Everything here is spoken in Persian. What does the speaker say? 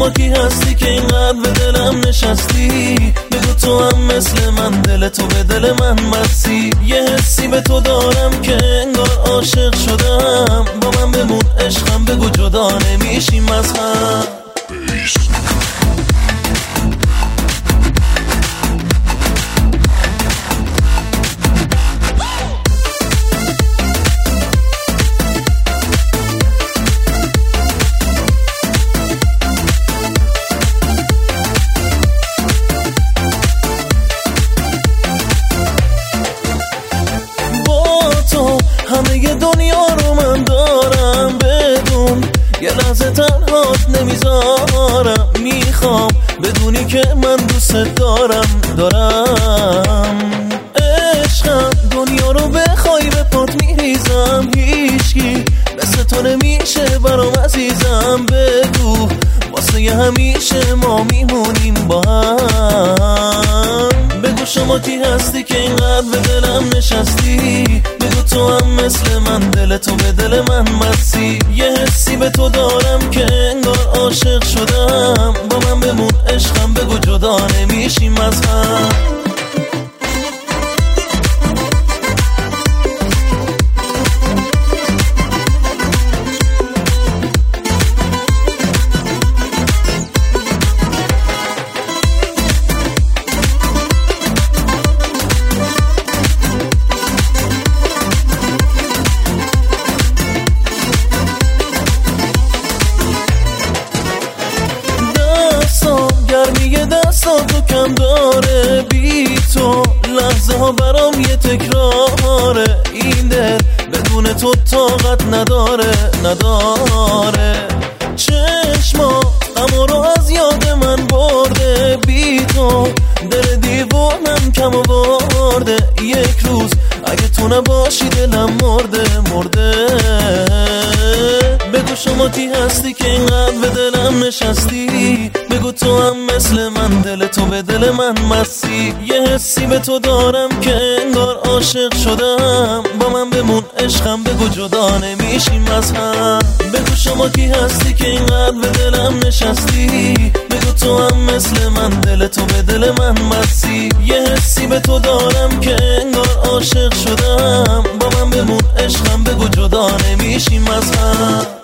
شما کی هستی که اینقدر به دلم نشستی؟ بگو تو هم مثل من دل تو به دل من بستی. یه حسی به تو دارم که انگار عاشق شدم. با من بمون عشقم، بگو جدا نمیشیم از هم. همه دنیا رو من دارم، بدون یه لحظه تنهات نمیذارم. میخوام بدونی که من دوست دارم عشقم. دنیا رو بخوای به پات میریزم، هیچکی مثل تو نمیشه برام عزیزم. بگو واسه همیشه ما میمونیم با هم. بگو شما کی هستی که اینقدر به دلم نشستی؟ بگو تو هم مثل من دل تو به دل من بستی. یه حسی به تو دارم که انگار عاشق شدم. با من بمون عشقم، بگو جدا نمیشیم از هم. گرمی دستاتو کم داره، بی تو لحظه ها برام یه تکراره. این دل بدون تو طاقت نداره. چشما اما رو از یاد من برده، بی تو دل دیوانم کم آورده. یک روز اگه تو نباشی دلم مرده. بگو شما کی هستی که اینقدر به دلم نشستی؟ بگو تو هم مثل من دل تو به دل من بستی. یه حسی به تو دارم که انگار عاشق شدم. با من بمون عشقم، بگو جدا نمیشیم از هم. بگو شما کی هستی که اینقدر به دلم نشستی؟ بگو تو هم مثل من دل تو به دل من بستی. یه حسی به تو دارم که انگار عاشق شدم. با من بمون عشقم، بگو جدا نمیشیم از هم.